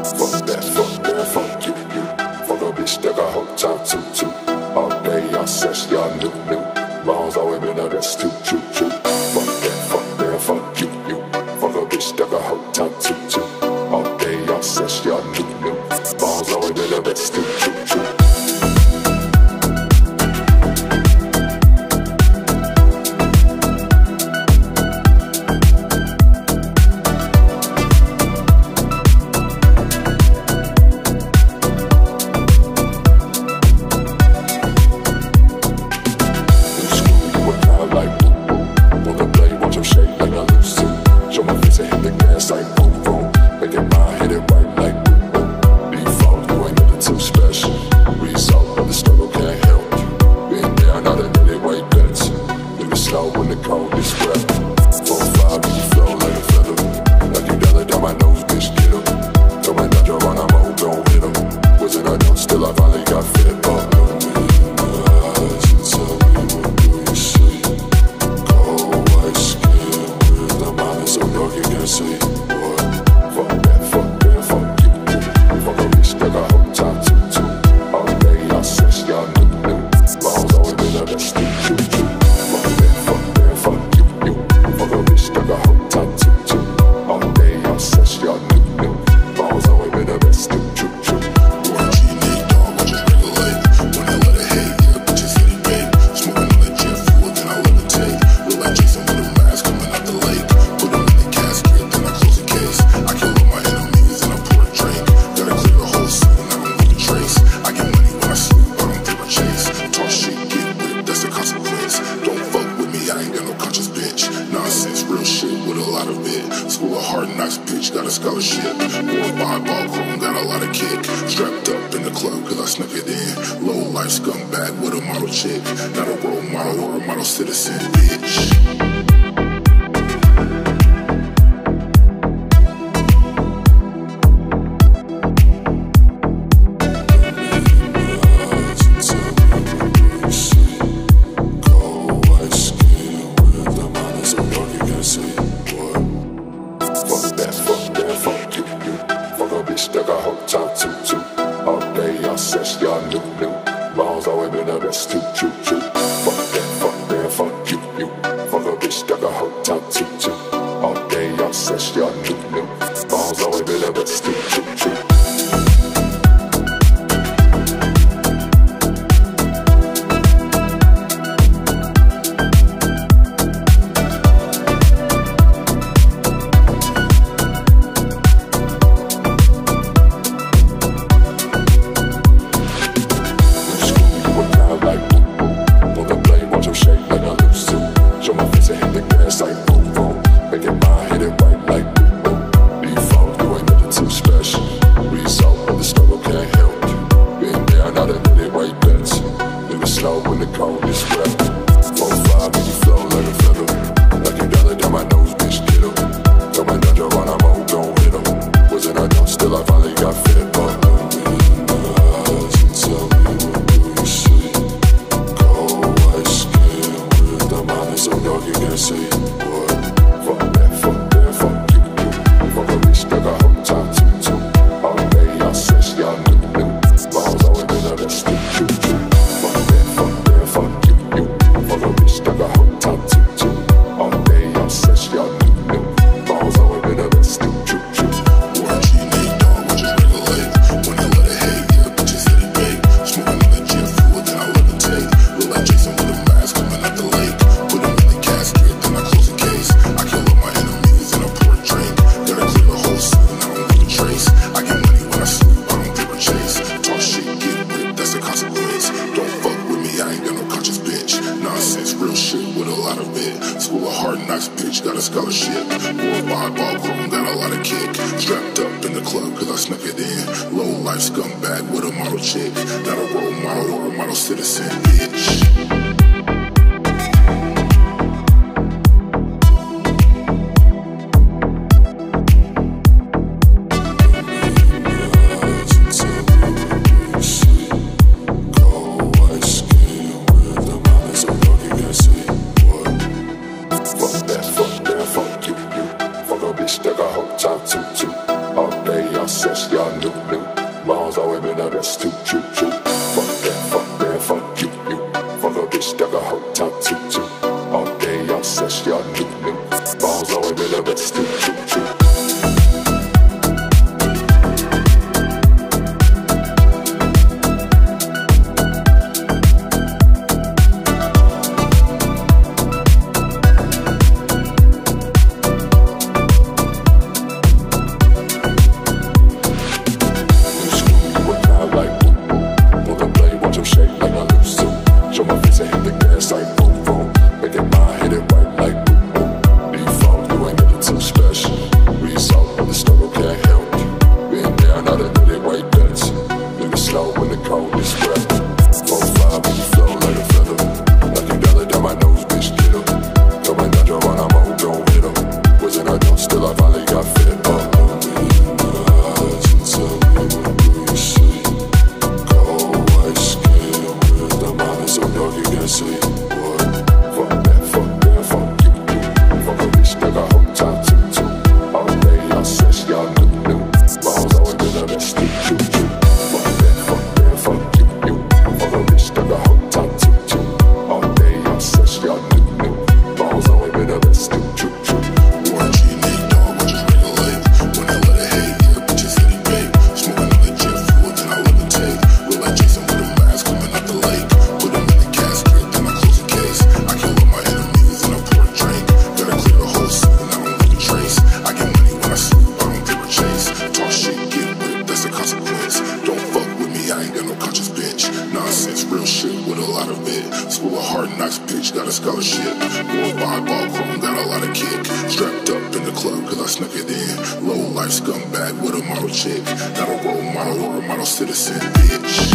Fuck that, fuck you. Fuck a bitch that got hooked time too. All day I sex, y'all new. Miles always been a that's too. Fuck that, fuck you. Fuck a bitch that got hooked time too. All day I sex, y'all new. Miles always been a that's too. Fuck that, fuck you. Fuck a bitch that got hooked time too. All day jag ses, jag nu Miles away, man, that's too true. Fuck that, fuck you Fuck a bitch, that got hot top too All day, jag ses, jag nu Miles away, man, that's too true. Got a scholarship, boy by ball chrome, got a lot of kick. Strapped up in the club cause I snuck it in. Low life scumbag with a model chick. Not a role model or a model citizen, bitch.